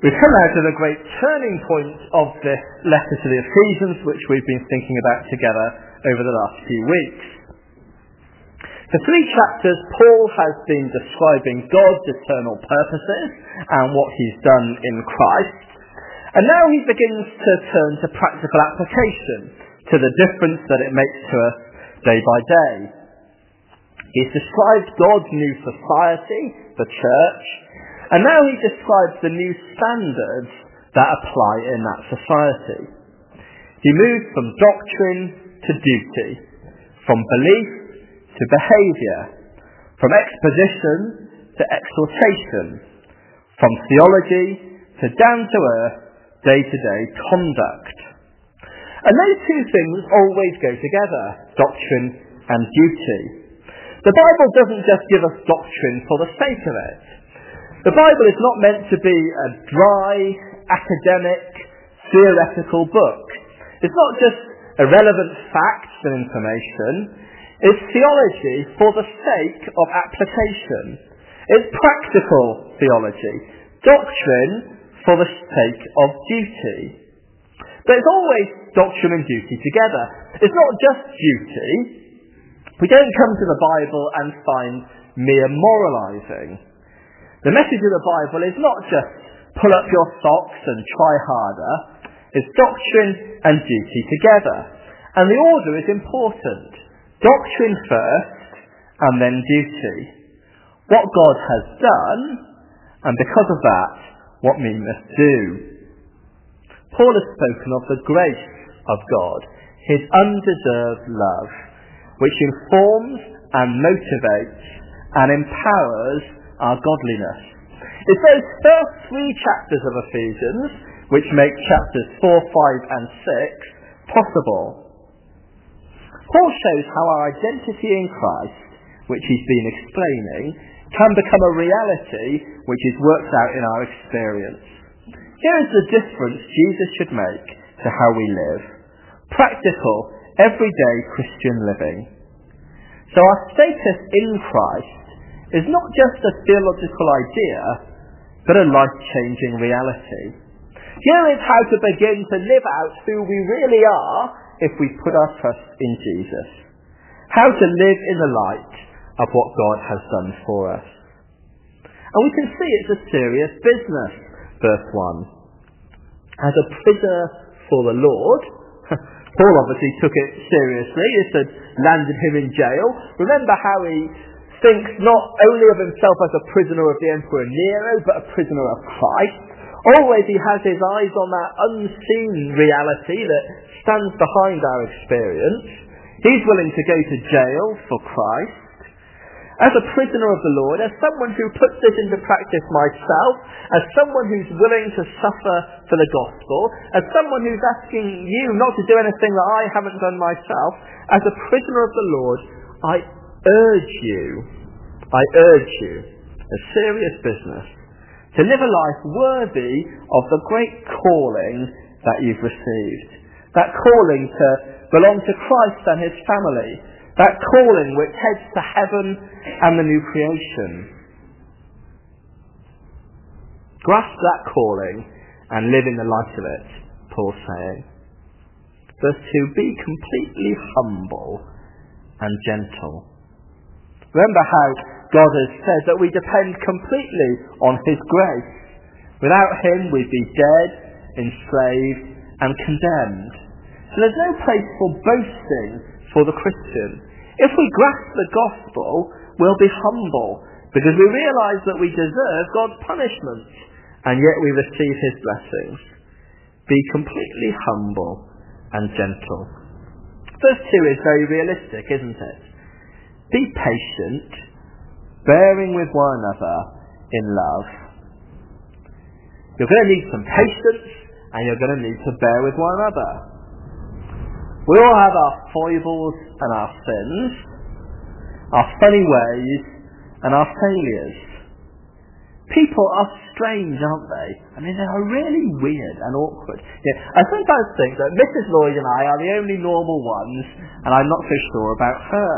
We've come now to the great turning point of this letter to the Ephesians, which we've been thinking about together over the last few weeks. For 3 chapters, Paul has been describing God's eternal purposes and what he's done in Christ. And now he begins to turn to practical application, to the difference that it makes to us day by day. He's described God's new society, the church, and now he describes the new standards that apply in that society. He moves from doctrine to duty, from belief to behaviour, from exposition to exhortation, from theology to down-to-earth, day-to-day conduct. And those two things always go together, doctrine and duty. The Bible doesn't just give us doctrine for the sake of it. The Bible is not meant to be a dry, academic, theoretical book. It's not just irrelevant facts and information. It's theology for the sake of application. It's practical theology. Doctrine for the sake of duty. But it's always doctrine and duty together. It's not just duty. We don't come to the Bible and find mere moralising. The message of the Bible is not just pull up your socks and try harder. It's doctrine and duty together. And the order is important. Doctrine first and then duty. What God has done, and because of that, what we must do. Paul has spoken of the grace of God, his undeserved love, which informs and motivates and empowers our godliness. It's those first 3 chapters of Ephesians which make chapters 4, 5 and 6 possible. Paul shows how our identity in Christ, which he's been explaining, can become a reality which is worked out in our experience. Here is the difference Jesus should make to how we live. Practical, everyday Christian living. So our status in Christ is not just a theological idea, but a life-changing reality. Here is how to begin to live out who we really are if we put our trust in Jesus. How to live in the light of what God has done for us. And we can see it's a serious business, verse 1. As a prisoner for the Lord, Paul obviously took it seriously. It had landed him in jail. Remember how he thinks not only of himself as a prisoner of the Emperor Nero, but a prisoner of Christ. Always he has his eyes on that unseen reality that stands behind our experience. He's willing to go to jail for Christ. As a prisoner of the Lord, as someone who puts this into practice myself, as someone who's willing to suffer for the gospel, as someone who's asking you not to do anything that I haven't done myself, as a prisoner of the Lord, I urge you, a serious business, to live a life worthy of the great calling that you've received. That calling to belong to Christ and his family. That calling which heads to heaven and the new creation. Grasp that calling and live in the light of it, Paul's saying. Verse 2, be completely humble and gentle. Remember how God has said that we depend completely on his grace. Without him we'd be dead, enslaved and condemned. So there's no place for boasting for the Christian. If we grasp the gospel, we'll be humble because we realise that we deserve God's punishment and yet we receive his blessings. Be completely humble and gentle. Verse 2 is very realistic, isn't it? Be patient, bearing with one another in love. You're going to need some patience and you're going to need to bear with one another. We all have our foibles and our sins, our funny ways and our failures. People are strange, aren't they? I mean, they are really weird and awkward. Yeah, I sometimes think that Mrs. Lloyd and I are the only normal ones, and I'm not so sure about her.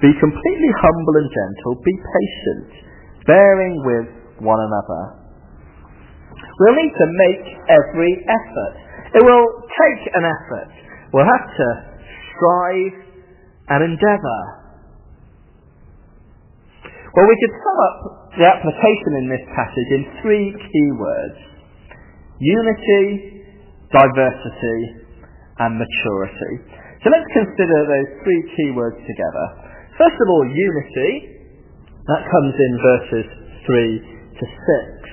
Be completely humble and gentle. Be patient, bearing with one another. We'll need to make every effort. It will take an effort. We'll have to strive and endeavour. Well, we could sum up the application in this passage in 3 key words: unity, diversity, and maturity. So let's consider those 3 key words together. First of all, unity. That comes in verses 3 to 6.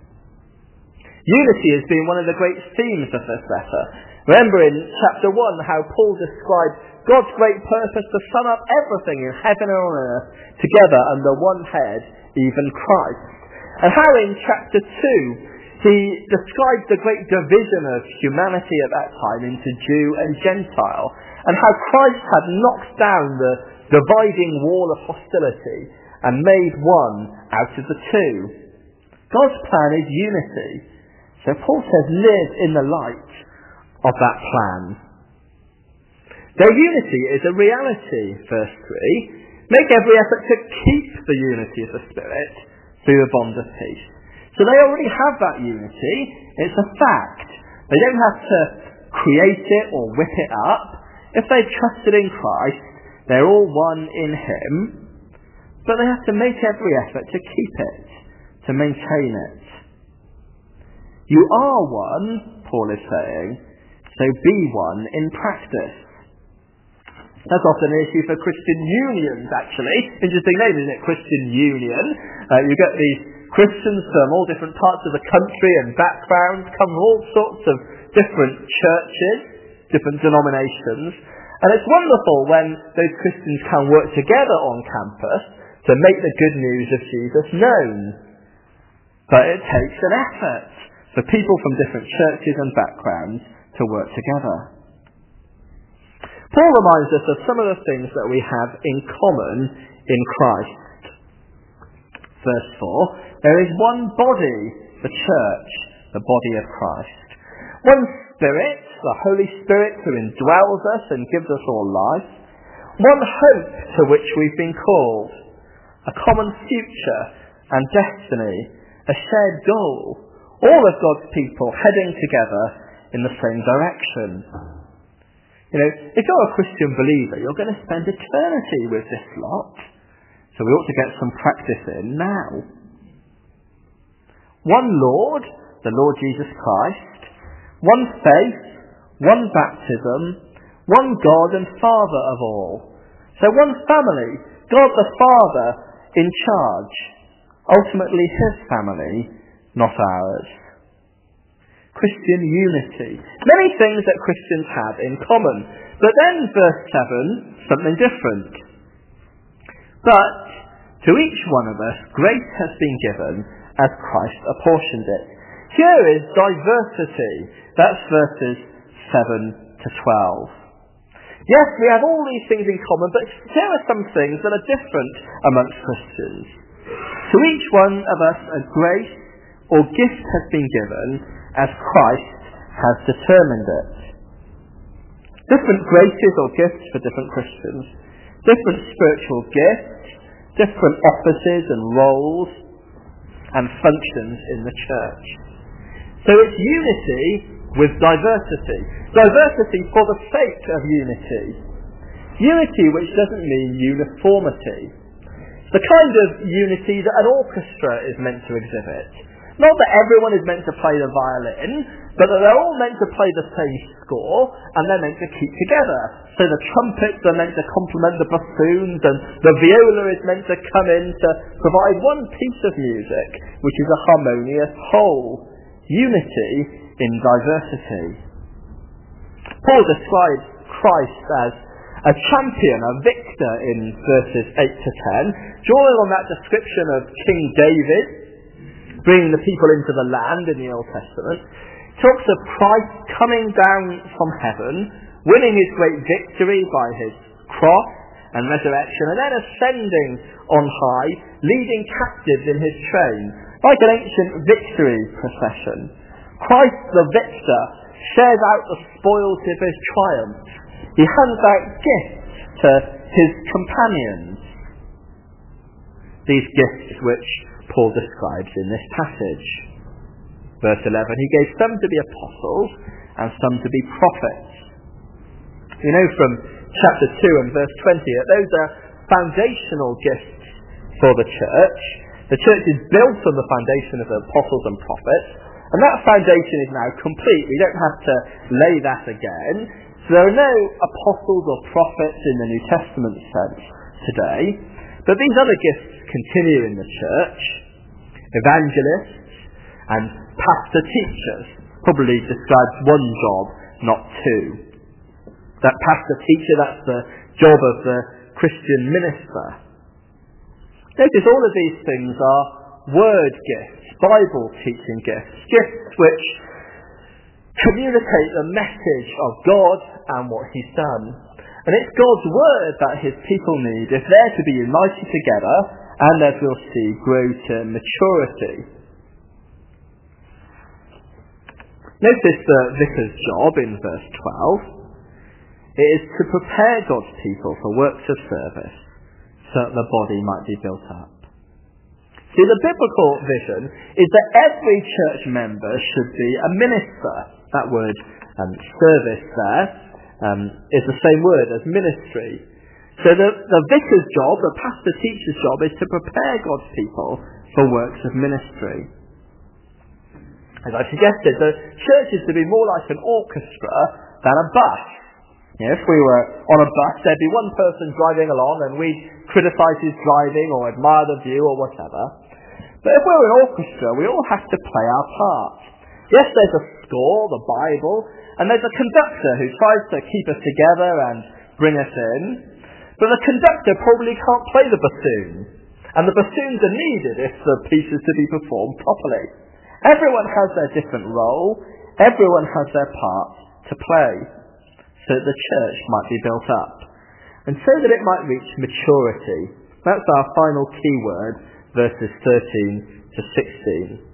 Unity has been one of the great themes of this letter. Remember in chapter 1 how Paul described God's great purpose to sum up everything in heaven and on earth together under one head, even Christ. And how in chapter 2 he described the great division of humanity at that time into Jew and Gentile, and how Christ had knocked down the dividing wall of hostility and made one out of the two. God's plan is unity. So Paul says, live in the light of that plan. Their unity is a reality, verse 3. Make every effort to keep the unity of the Spirit through the bond of peace. So they already have that unity. It's a fact. They don't have to create it or whip it up. If they've trusted in Christ, they're all one in Him. But they have to make every effort to keep it, to maintain it. You are one, Paul is saying, so be one in practice. That's often an issue for Christian unions, actually. Interesting name, isn't it? Christian Union. You get these Christians from all different parts of the country and backgrounds, come from all sorts of different churches, different denominations. And it's wonderful when those Christians can work together on campus to make the good news of Jesus known. But it takes an effort for people from different churches and backgrounds to work together. Paul reminds us of some of the things that we have in common in Christ. Verse 4, there is one body, the church, the body of Christ. One Spirit, the Holy Spirit who indwells us and gives us all life. One hope to which we've been called. A common future and destiny, a shared goal. All of God's people heading together in the same direction. You know, if you're a Christian believer, you're going to spend eternity with this lot. So we ought to get some practice in now. One Lord, the Lord Jesus Christ. One faith, one baptism, one God and Father of all. So one family, God the Father in charge. Ultimately His family, not ours. Christian unity. Many things that Christians have in common. But then verse 7, something different. But to each one of us grace has been given as Christ apportioned it. Here is diversity. That's verses 7 to 12. Yes, we have all these things in common, but here are some things that are different amongst Christians. To each one of us a grace or gift has been given as Christ has determined it. Different graces or gifts for different Christians. Different spiritual gifts, different offices and roles and functions in the church. So it's unity with diversity. Diversity for the sake of unity. Unity which doesn't mean uniformity. The kind of unity that an orchestra is meant to exhibit. Not that everyone is meant to play the violin, but that they're all meant to play the same score, and they're meant to keep together. So the trumpets are meant to complement the bassoons, and the viola is meant to come in to provide one piece of music, which is a harmonious whole. Unity in diversity. Paul describes Christ as a champion, a victor in verses 8 to 10, drawing on that description of King David, bringing the people into the land in the Old Testament. Talks of Christ coming down from heaven, winning his great victory by his cross and resurrection, and then ascending on high, leading captives in his train, like an ancient victory procession. Christ the victor shares out the spoils of his triumph. He hands out gifts to his companions. these gifts which Paul describes in this passage. Verse 11, he gave some to be apostles and some to be prophets. We know from chapter 2 and verse 20 that those are foundational gifts for the church. The church is built on the foundation of the apostles and prophets, and that foundation is now complete. We don't have to lay that again. So there are no apostles or prophets in the New Testament sense today, but these other gifts continue in the church. Evangelists and pastor teachers probably describes one job, not two. That pastor teacher, that's the job of the Christian minister. Notice all of these things are word gifts, Bible teaching gifts, gifts which communicate the message of God and what he's done. And it's God's word that his people need if they're to be united together and, as we'll see, grow to maturity. Notice the vicar's job in verse 12. It is to prepare God's people for works of service so that the body might be built up. See, the biblical vision is that every church member should be a minister. That word service there is the same word as ministry. So the vicar's job, the pastor teacher's job, is to prepare God's people for works of ministry. As I suggested, the church is to be more like an orchestra than a bus. If we were on a bus, there'd be one person driving along and we'd criticise his driving or admire the view or whatever. But if we're an orchestra, we all have to play our part. Yes, there's a score, the Bible, and there's a conductor who tries to keep us together and bring us in. But the conductor probably can't play the bassoon, and the bassoons are needed if the piece is to be performed properly. Everyone has their different role, everyone has their part to play, so that the church might be built up, and so that it might reach maturity. That's our final key word, verses 13 to 16.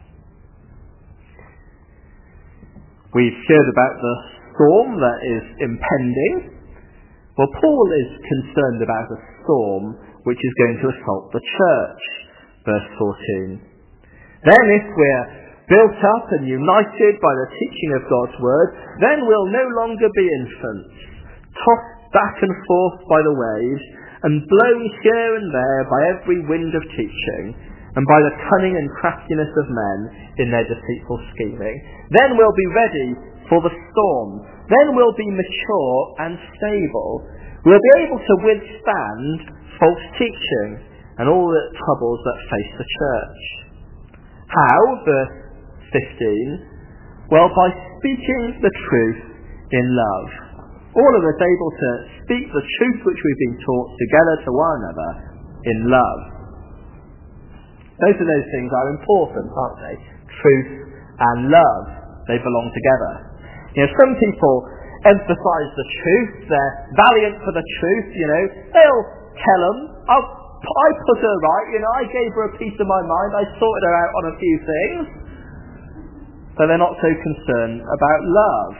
We've heard about the storm that is impending. Well, Paul is concerned about a storm which is going to assault the church. Verse 14. Then if we're built up and united by the teaching of God's word, then we'll no longer be infants, tossed back and forth by the waves, and blown here and there by every wind of teaching, and by the cunning and craftiness of men in their deceitful scheming. Then we'll be ready for the storm. Then we'll be mature and stable. We'll be able to withstand false teaching and all the troubles that face the church. How? Verse 15. Well, by speaking the truth in love. All of us able to speak the truth which we've been taught together to one another in love. Both of those things are important, aren't they? Truth and love. They belong together. Some people emphasise the truth. They're valiant for the truth, They'll tell them, I put her right, I gave her a piece of my mind. I sorted her out on a few things. But they're not so concerned about love.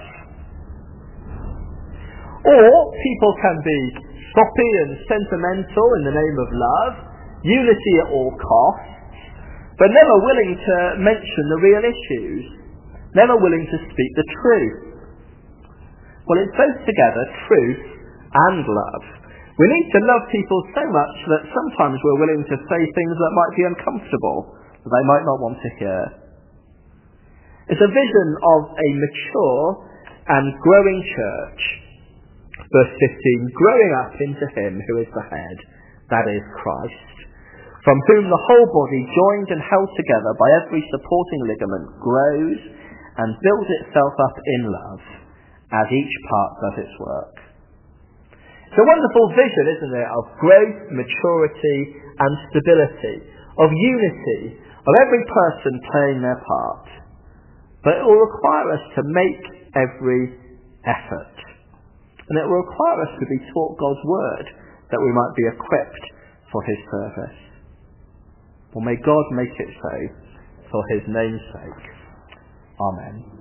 Or people can be soppy and sentimental in the name of love, unity at all costs, but never willing to mention the real issues, never willing to speak the truth. Well, it's both together, truth and love. We need to love people so much that sometimes we're willing to say things that might be uncomfortable, that they might not want to hear. It's a vision of a mature and growing church. Verse 15, growing up into him who is the head, that is Christ, from whom the whole body, joined and held together by every supporting ligament, grows and builds itself up in love, as each part does its work. It's a wonderful vision, isn't it, of growth, maturity and stability, of unity, of every person playing their part. But it will require us to make every effort. And it will require us to be taught God's word, that we might be equipped for his service. Well, may God make it so, for his name's sake. Amen.